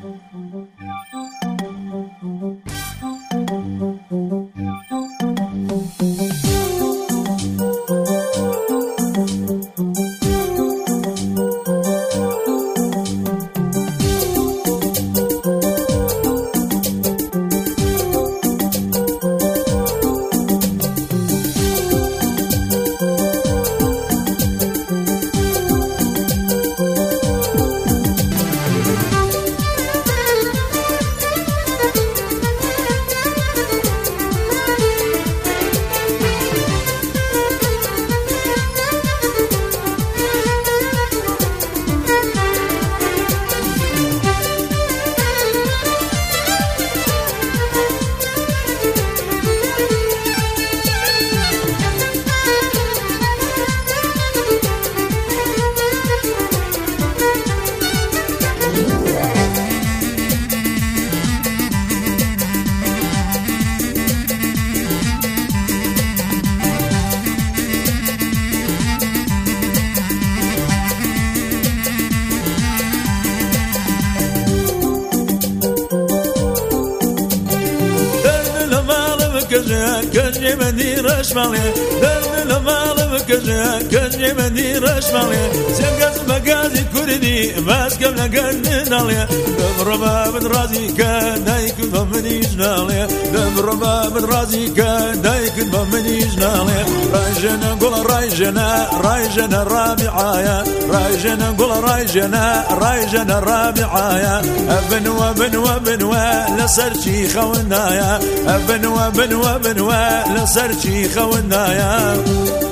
كجي مدير شمالي درن المال كجي مدير شمالي سنقز مقازي كردي ماسك من قرن علي دبر باب رازي كان دايك بمني جنالي دبر باب رازي كان دايك بمني جنالي رايجنا قول رايجنا رابعايا رايجنا قول رايجنا رابعايا بنوا لسرشي خونايا بنوا لسرشي خونايا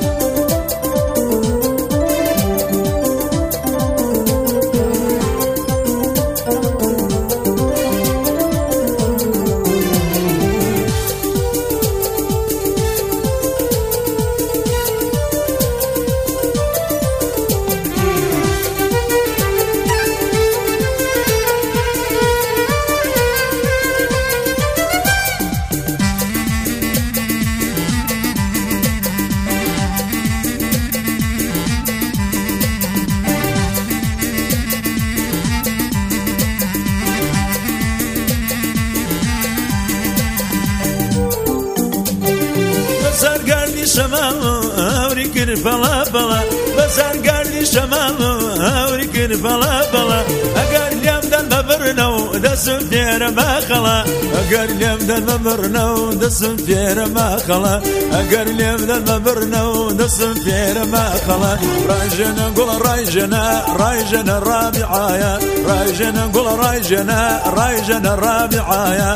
شمال أوريكن فلا بلا بسار قاردي شمال أوريكن فلا بلا أقار اليوم دل مبرنو دسم دير ما خلا أقار اليوم دل مبرنو دسم دير ما خلا أقار اليوم دل مبرنو دسم دير ما خلا رايجنا قول رايجنا رابعايا رايجنا قول رايجنا رابعايا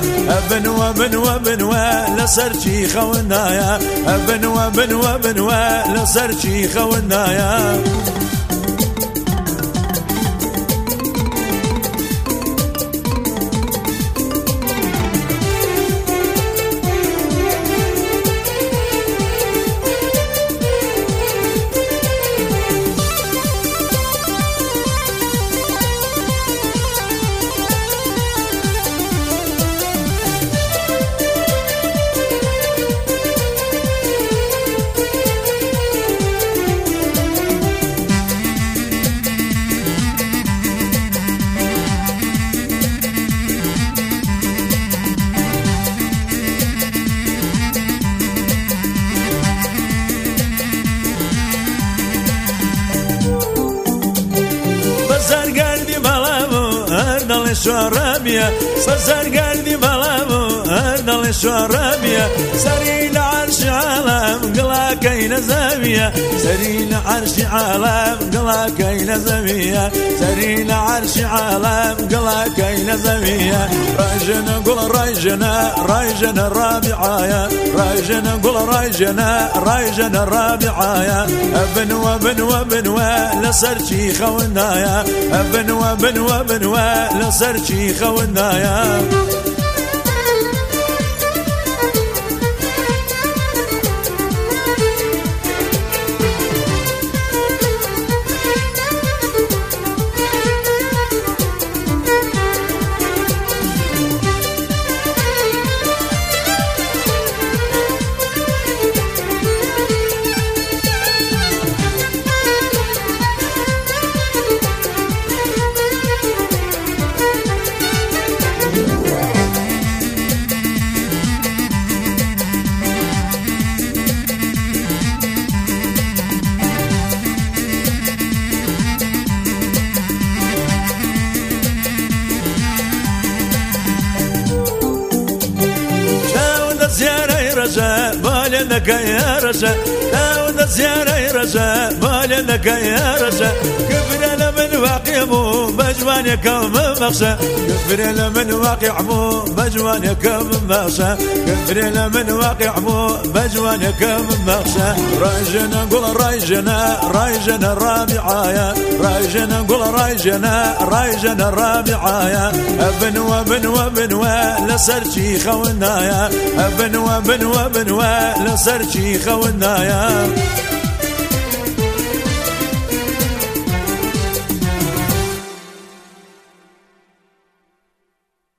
بنوا لسرشي خونايا بنوا لسرشي خونايا شرابيا صار قلبي بلابو أردل شرابيا سرين عرش عالم قلا كين زمية سرين عرش عالم قلا كين زمية سرين عرش عالم قلا كين زمية رايجنا قول رايجنا رابعايا رايجنا قول رايجنا رابعايا بنوا لسرشي خونايا بنوا لسرشي خونايا لك يا رشا داود زيارة رشا مال لك يا رشا كفر لمن واقع مو بجوانك مخشى كفر لمن واقع مو بجوانك مخشى كفر لمن واقع مو بجوانك مخشى رايجنا قول رايجنا الرابعايا رايجنا قول رايجنا الرابعايا ابن وابن لسرشي خونايا ابن وابن لسرشي خونايا